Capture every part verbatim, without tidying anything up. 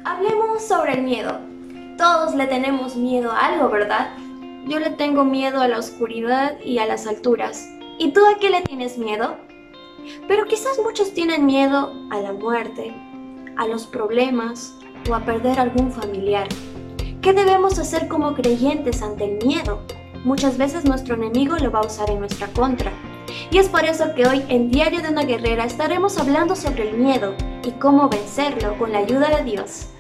Hablemos sobre el miedo. Todos le tenemos miedo a algo, ¿verdad? Yo le tengo miedo a la oscuridad y a las alturas. ¿Y tú a qué le tienes miedo? Pero quizás muchos tienen miedo a la muerte, a los problemas o a perder algún familiar. ¿Qué debemos hacer como creyentes ante el miedo? Muchas veces nuestro enemigo lo va a usar en nuestra contra. Y es por eso que hoy en Diario de una Guerrera estaremos hablando sobre el miedo y cómo vencerlo con la ayuda de Dios.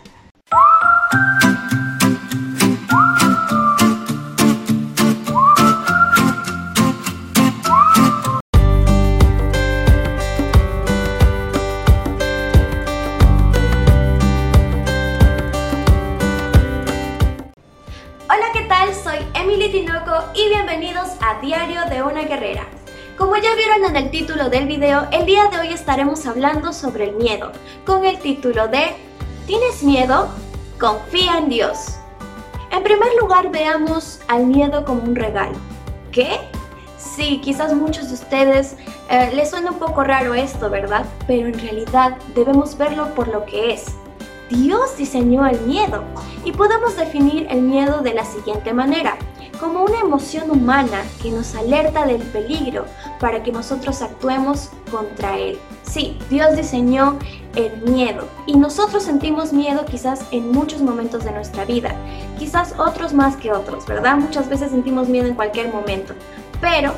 Hola, ¿qué tal? Soy Emily Tinoco y bienvenidos a Diario de una Guerrera. Como ya vieron en el título del video, el día de hoy estaremos hablando sobre el miedo, con el título de ¿Tienes miedo? Confía en Dios. En primer lugar, veamos al miedo como un regalo. ¿Qué? Sí, quizás muchos de ustedes eh, les suena un poco raro esto, ¿verdad? Pero en realidad debemos verlo por lo que es. Dios diseñó el miedo y podemos definir el miedo de la siguiente manera: como una emoción humana que nos alerta del peligro para que nosotros actuemos contra él. Sí, Dios diseñó el miedo y nosotros sentimos miedo quizás en muchos momentos de nuestra vida, quizás otros más que otros, ¿verdad? Muchas veces sentimos miedo en cualquier momento, pero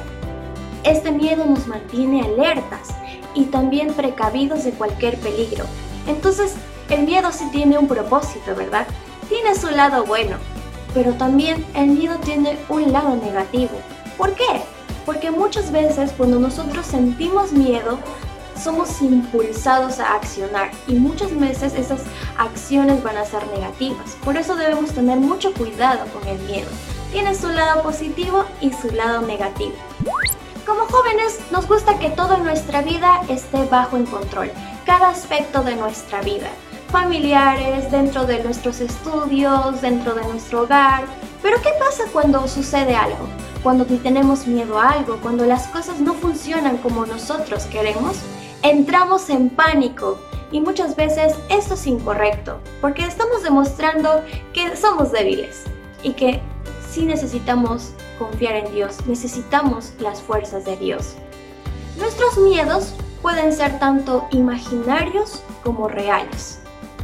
este miedo nos mantiene alertas y también precavidos de cualquier peligro. Entonces, el miedo sí tiene un propósito, ¿verdad? Tiene su lado bueno, pero también el miedo tiene un lado negativo. ¿Por qué? Porque muchas veces cuando nosotros sentimos miedo, somos impulsados a accionar y muchas veces esas acciones van a ser negativas. Por eso debemos tener mucho cuidado con el miedo. Tiene su lado positivo y su lado negativo. Como jóvenes, nos gusta que toda nuestra vida esté bajo en control, cada aspecto de nuestra vida. Familiares, dentro de nuestros estudios, dentro de nuestro hogar. Pero ¿qué pasa cuando sucede algo? Cuando tenemos miedo a algo, cuando las cosas no funcionan como nosotros queremos, entramos en pánico y muchas veces esto es incorrecto, porque estamos demostrando que somos débiles y que sí necesitamos confiar en Dios, necesitamos las fuerzas de Dios. Nuestros miedos pueden ser tanto imaginarios como reales.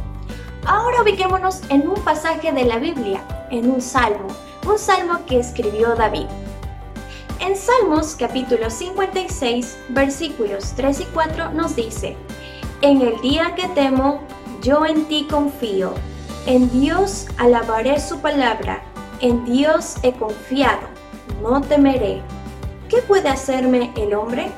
Ahora ubiquémonos en un pasaje de la Biblia, en un salmo, un salmo que escribió David. En Salmos capítulo cincuenta y seis, versículos tres y cuatro nos dice: En el día que temo, yo en ti confío, en Dios alabaré su palabra, en Dios he confiado, no temeré. ¿Qué puede hacerme el hombre?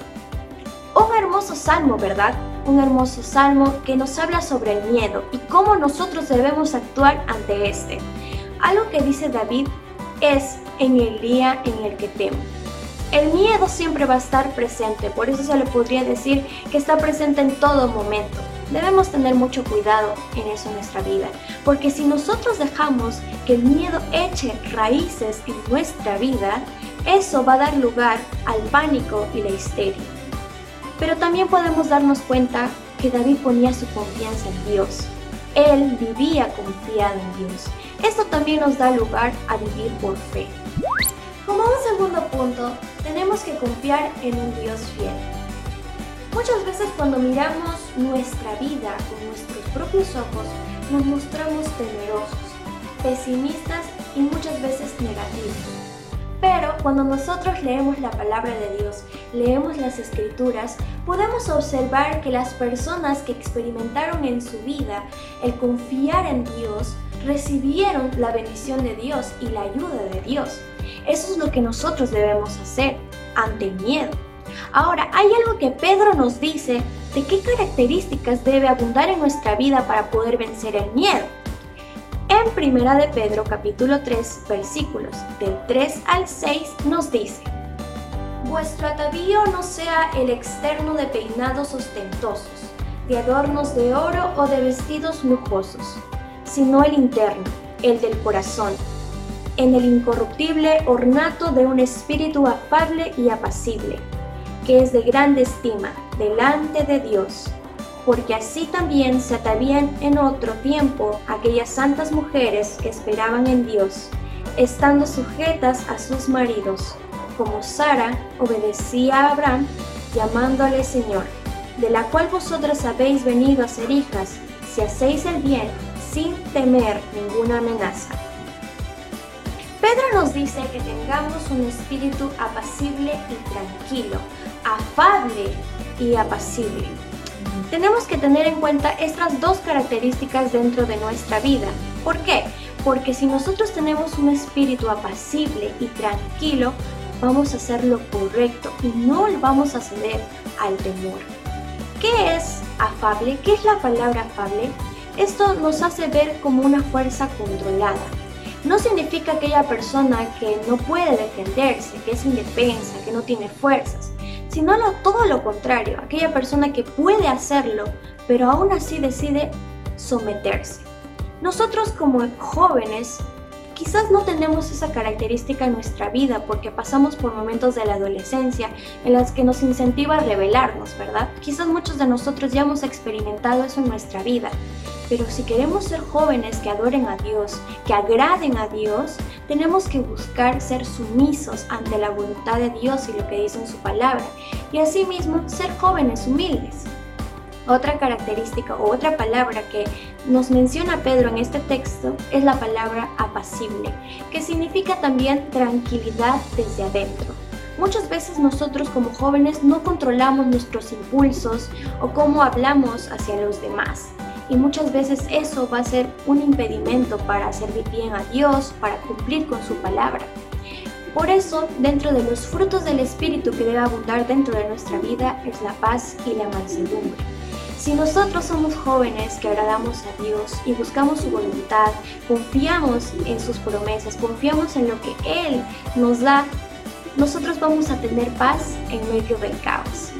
Un hermoso salmo, ¿verdad? Un hermoso salmo que nos habla sobre el miedo y cómo nosotros debemos actuar ante este. Algo que dice David es: en el día en el que temo. El miedo siempre va a estar presente, por eso se le podría decir que está presente en todo momento. Debemos tener mucho cuidado en eso en nuestra vida, porque si nosotros dejamos que el miedo eche raíces en nuestra vida, eso va a dar lugar al pánico y la histeria. Pero también podemos darnos cuenta que David ponía su confianza en Dios. Él vivía confiado en Dios. Esto también nos da lugar a vivir por fe. Como un segundo punto, tenemos que confiar en un Dios fiel. Muchas veces cuando miramos nuestra vida con nuestros propios ojos, nos mostramos temerosos, pesimistas y muchas veces negativos. Pero cuando nosotros leemos la palabra de Dios, leemos las Escrituras, podemos observar que las personas que experimentaron en su vida el confiar en Dios, recibieron la bendición de Dios y la ayuda de Dios. Eso es lo que nosotros debemos hacer ante el miedo. Ahora, hay algo que Pedro nos dice de qué características debe abundar en nuestra vida para poder vencer el miedo. En Primera de Pedro capítulo tres, versículos del tres al seis nos dice: Vuestro atavío no sea el externo de peinados ostentosos, de adornos de oro o de vestidos lujosos, sino el interno, el del corazón, en el incorruptible ornato de un espíritu afable y apacible, que es de grande estima delante de Dios. porque así también se atrevían en otro tiempo aquellas santas mujeres que esperaban en Dios, estando sujetas a sus maridos, como Sara obedecía a Abraham, llamándole Señor, de la cual vosotras habéis venido a ser hijas, si hacéis el bien, sin temer ninguna amenaza. Pedro nos dice que tengamos un espíritu apacible y tranquilo, afable y apacible. Tenemos que tener en cuenta estas dos características dentro de nuestra vida. ¿Por qué? Porque si nosotros tenemos un espíritu apacible y tranquilo, vamos a hacer lo correcto y no vamos a ceder al temor. ¿Qué es afable? ¿Qué es la palabra afable? Esto nos hace ver como una fuerza controlada. No significa aquella persona que no puede defenderse, que es indefensa, que no tiene fuerzas, sino lo, todo lo contrario, aquella persona que puede hacerlo, pero aún así decide someterse. Nosotros como jóvenes quizás no tenemos esa característica en nuestra vida porque pasamos por momentos de la adolescencia en los que nos incentiva a rebelarnos, ¿verdad? Quizás muchos de nosotros ya hemos experimentado eso en nuestra vida. Pero si queremos ser jóvenes que adoren a Dios, que agraden a Dios, tenemos que buscar ser sumisos ante la voluntad de Dios y lo que dice en su palabra, y asimismo ser jóvenes humildes. Otra característica o otra palabra que nos menciona Pedro en este texto es la palabra apacible, que significa también tranquilidad desde adentro. Muchas veces nosotros como jóvenes no controlamos nuestros impulsos o cómo hablamos hacia los demás. Y muchas veces eso va a ser un impedimento para servir bien a Dios, para cumplir con su palabra. Por eso, dentro de los frutos del Espíritu que debe abundar dentro de nuestra vida es la paz y la mansedumbre. Si nosotros somos jóvenes que agradamos a Dios y buscamos su voluntad, confiamos en sus promesas, confiamos en lo que Él nos da, nosotros vamos a tener paz en medio del caos.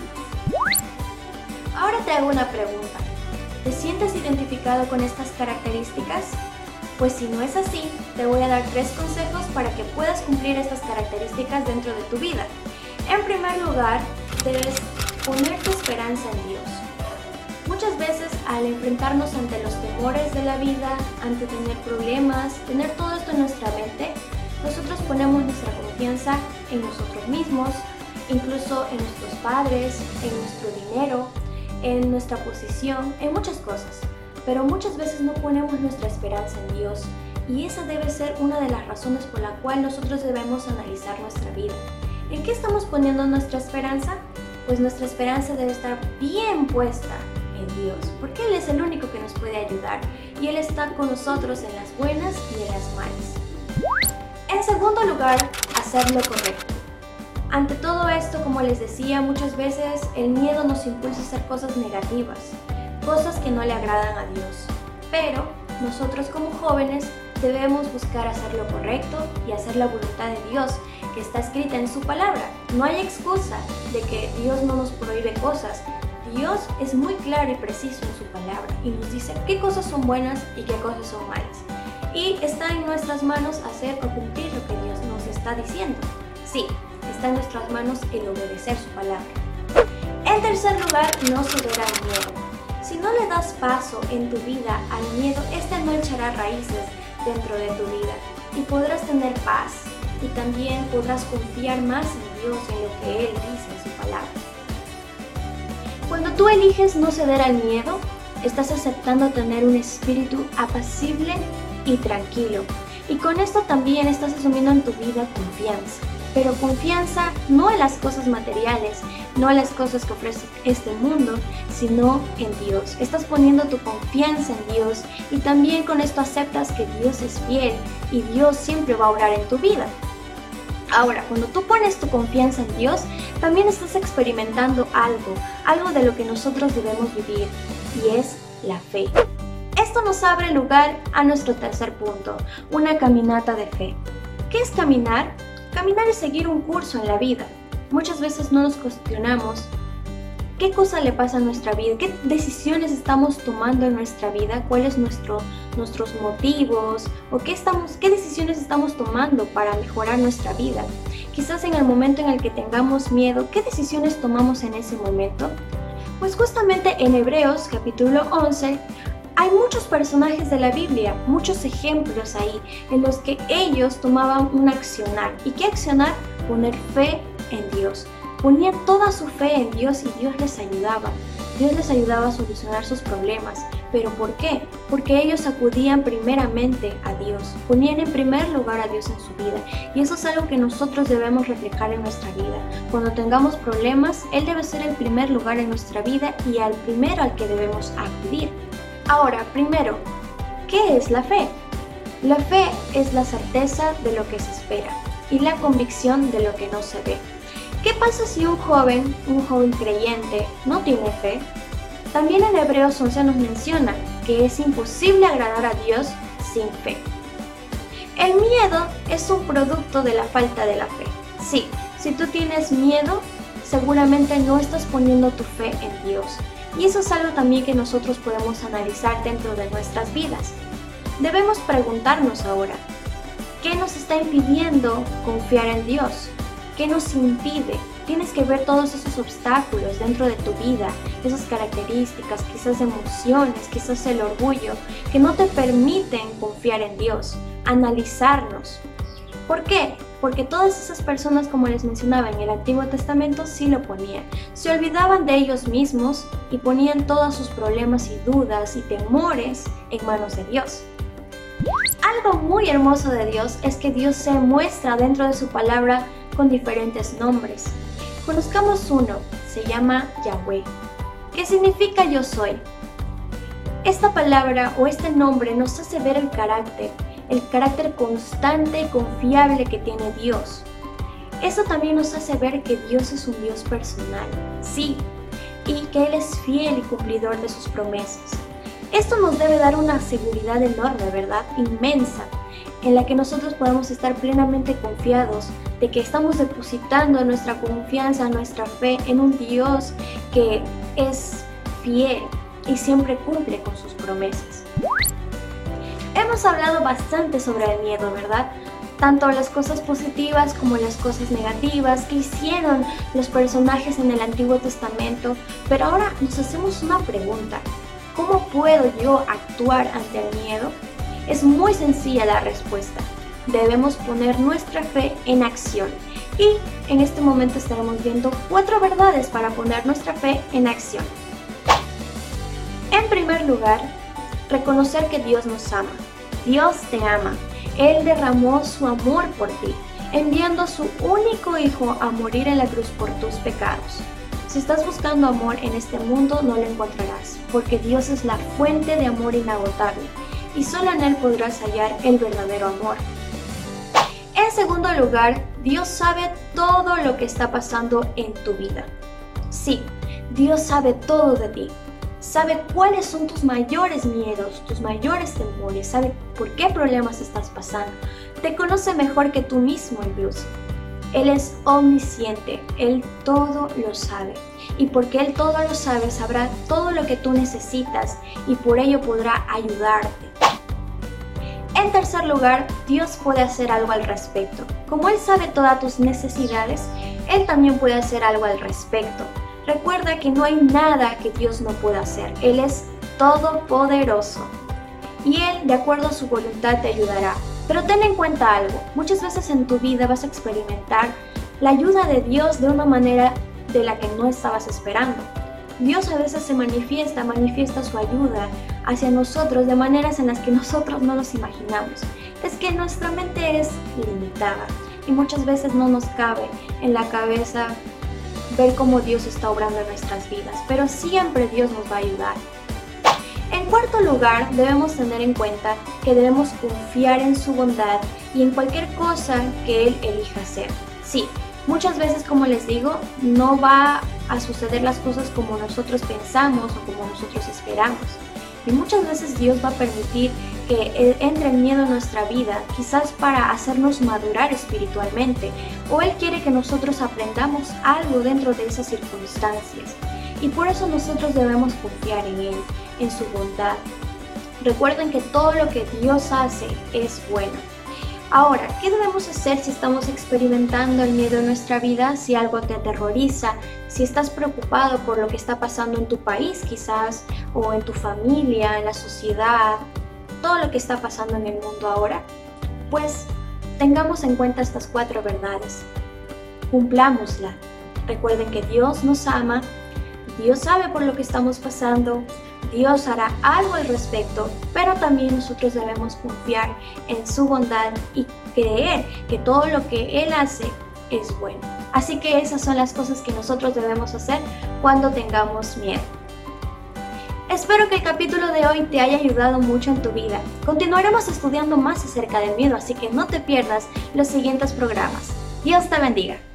Ahora te hago una pregunta. ¿Te sientes identificado con estas características? Pues si no es así, te voy a dar tres consejos para que puedas cumplir estas características dentro de tu vida. En primer lugar, debes poner tu esperanza en Dios. Muchas veces al enfrentarnos ante los temores de la vida, ante tener problemas, tener todo esto en nuestra mente, nosotros ponemos nuestra confianza en nosotros mismos, incluso en nuestros padres, en nuestro dinero, en nuestra posición, en muchas cosas, pero muchas veces no ponemos nuestra esperanza en Dios y esa debe ser una de las razones por la cual nosotros debemos analizar nuestra vida. ¿En qué estamos poniendo nuestra esperanza? Pues nuestra esperanza debe estar bien puesta en Dios, porque Él es el único que nos puede ayudar y Él está con nosotros en las buenas y en las malas. En segundo lugar, hacer lo correcto. Ante todo esto, como les decía, muchas veces el miedo nos impulsa a hacer cosas negativas, cosas que no le agradan a Dios. Pero nosotros como jóvenes debemos buscar hacer lo correcto y hacer la voluntad de Dios que está escrita en su palabra. No hay excusa de que Dios no nos prohíbe cosas. Dios es muy claro y preciso en su palabra y nos dice qué cosas son buenas y qué cosas son malas. Y está en nuestras manos hacer o cumplir lo que Dios nos está diciendo. Sí, está en nuestras manos el obedecer su palabra. En tercer lugar, no ceder al miedo. Si no le das paso en tu vida al miedo, este no echará raíces dentro de tu vida y podrás tener paz y también podrás confiar más en Dios, en lo que Él dice en su palabra. Cuando tú eliges no ceder al miedo, estás aceptando tener un espíritu apacible y tranquilo. Y con esto también estás asumiendo en tu vida confianza. Pero confianza no en las cosas materiales, no en las cosas que ofrece este mundo, sino en Dios. Estás poniendo tu confianza en Dios y también con esto aceptas que Dios es fiel y Dios siempre va a obrar en tu vida. Ahora, cuando tú pones tu confianza en Dios, también estás experimentando algo, algo de lo que nosotros debemos vivir, y es la fe. Esto nos abre lugar a nuestro tercer punto, una caminata de fe. ¿Qué es caminar? Caminar es seguir un curso en la vida. Muchas veces no nos cuestionamos qué cosa le pasa a nuestra vida, qué decisiones estamos tomando en nuestra vida, cuáles nuestro, nuestros motivos o qué, estamos, qué decisiones estamos tomando para mejorar nuestra vida. Quizás en el momento en el que tengamos miedo, ¿qué decisiones tomamos en ese momento? Pues justamente en Hebreos capítulo once hay muchos personajes de la Biblia, muchos ejemplos ahí en los que ellos tomaban un accionar. ¿Y qué accionar? Poner fe en Dios. Ponían toda su fe en Dios y Dios les ayudaba. Dios les ayudaba a solucionar sus problemas. ¿Pero por qué? Porque ellos acudían primeramente a Dios, ponían en primer lugar a Dios en su vida. Y eso es algo que nosotros debemos reflejar en nuestra vida. Cuando tengamos problemas, Él debe ser el primer lugar en nuestra vida y al primero al que debemos acudir. Ahora, primero, ¿qué es la fe? La fe es la certeza de lo que se espera y la convicción de lo que no se ve. ¿Qué pasa si un joven, un joven creyente, no tiene fe? También en Hebreos once nos menciona que es imposible agradar a Dios sin fe. El miedo es un producto de la falta de la fe. Sí, si tú tienes miedo, seguramente no estás poniendo tu fe en Dios. Y eso es algo también que nosotros podemos analizar dentro de nuestras vidas. Debemos preguntarnos ahora, ¿qué nos está impidiendo confiar en Dios? ¿Qué nos impide? Tienes que ver todos esos obstáculos dentro de tu vida, esas características, quizás emociones, quizás el orgullo, que no te permiten confiar en Dios. Analizarnos. ¿Por qué? Porque todas esas personas, como les mencionaba en el Antiguo Testamento, sí lo ponían. Se olvidaban de ellos mismos y ponían todos sus problemas y dudas y temores en manos de Dios. Algo muy hermoso de Dios es que Dios se muestra dentro de su palabra con diferentes nombres. Conozcamos uno, se llama Yahweh, que significa yo soy. Esta palabra o este nombre nos hace ver el carácter, el carácter constante y confiable que tiene Dios. Eso también nos hace ver que Dios es un Dios personal, sí, y que Él es fiel y cumplidor de sus promesas. Esto nos debe dar una seguridad enorme, ¿verdad? Inmensa, en la que nosotros podamos estar plenamente confiados de que estamos depositando nuestra confianza, nuestra fe en un Dios que es fiel y siempre cumple con sus promesas. Hemos hablado bastante sobre el miedo, ¿verdad? Tanto las cosas positivas como las cosas negativas que hicieron los personajes en el Antiguo Testamento, pero ahora nos hacemos una pregunta. ¿Cómo puedo yo actuar ante el miedo? Es muy sencilla la respuesta. Debemos poner nuestra fe en acción. Y en este momento estaremos viendo cuatro verdades para poner nuestra fe en acción. En primer lugar, reconocer que Dios nos ama. Dios te ama. Él derramó su amor por ti, enviando a su único Hijo a morir en la cruz por tus pecados. Si estás buscando amor en este mundo, no lo encontrarás, porque Dios es la fuente de amor inagotable, y solo en Él podrás hallar el verdadero amor. En segundo lugar, Dios sabe todo lo que está pasando en tu vida. Sí, Dios sabe todo de ti. Sabe cuáles son tus mayores miedos, tus mayores temores, sabe por qué problemas estás pasando. Te conoce mejor que tú mismo incluso. Él es omnisciente, Él todo lo sabe. Y porque Él todo lo sabe, sabrá todo lo que tú necesitas y por ello podrá ayudarte. En tercer lugar, Dios puede hacer algo al respecto. Como Él sabe todas tus necesidades, Él también puede hacer algo al respecto. Recuerda que no hay nada que Dios no pueda hacer. Él es todopoderoso. Y Él, de acuerdo a su voluntad, te ayudará. Pero ten en cuenta algo. Muchas veces en tu vida vas a experimentar la ayuda de Dios de una manera de la que no estabas esperando. Dios a veces se manifiesta, manifiesta su ayuda hacia nosotros de maneras en las que nosotros no nos imaginamos. Es que nuestra mente es limitada y muchas veces no nos cabe en la cabeza ver cómo Dios está obrando en nuestras vidas, pero siempre Dios nos va a ayudar. En cuarto lugar, debemos tener en cuenta que debemos confiar en su bondad y en cualquier cosa que Él elija hacer. Sí, muchas veces, como les digo, no va a suceder las cosas como nosotros pensamos o como nosotros esperamos. Y muchas veces Dios va a permitir que entre el miedo en nuestra vida, quizás para hacernos madurar espiritualmente, o Él quiere que nosotros aprendamos algo dentro de esas circunstancias. Y por eso nosotros debemos confiar en Él, en su bondad. Recuerden que todo lo que Dios hace es bueno. Ahora, ¿qué debemos hacer si estamos experimentando el miedo en nuestra vida? Si algo te aterroriza, si estás preocupado por lo que está pasando en tu país quizás, o en tu familia, en la sociedad, todo lo que está pasando en el mundo ahora, pues tengamos en cuenta estas cuatro verdades. Cumplámosla. Recuerden que Dios nos ama, Dios sabe por lo que estamos pasando, Dios hará algo al respecto, pero también nosotros debemos confiar en su bondad y creer que todo lo que Él hace es bueno. Así que esas son las cosas que nosotros debemos hacer cuando tengamos miedo. Espero que el capítulo de hoy te haya ayudado mucho en tu vida. Continuaremos estudiando más acerca del miedo, así que no te pierdas los siguientes programas. Dios te bendiga.